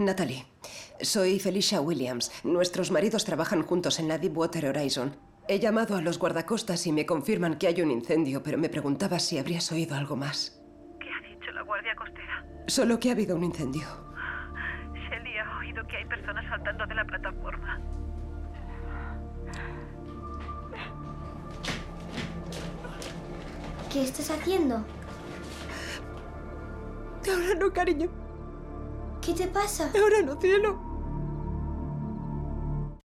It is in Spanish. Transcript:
Natalie, soy Felicia Williams. Nuestros maridos trabajan juntos en la Deepwater Horizon. He llamado a los guardacostas y me confirman que hay un incendio, pero me preguntaba si habrías oído algo más. ¿Qué ha dicho la Guardia Costera? Solo que ha habido un incendio. Shelly ha oído que hay personas saltando de la plataforma. ¿Qué estás haciendo? Ahora no, cariño. ¿Qué te pasa? Ahora no, cielo.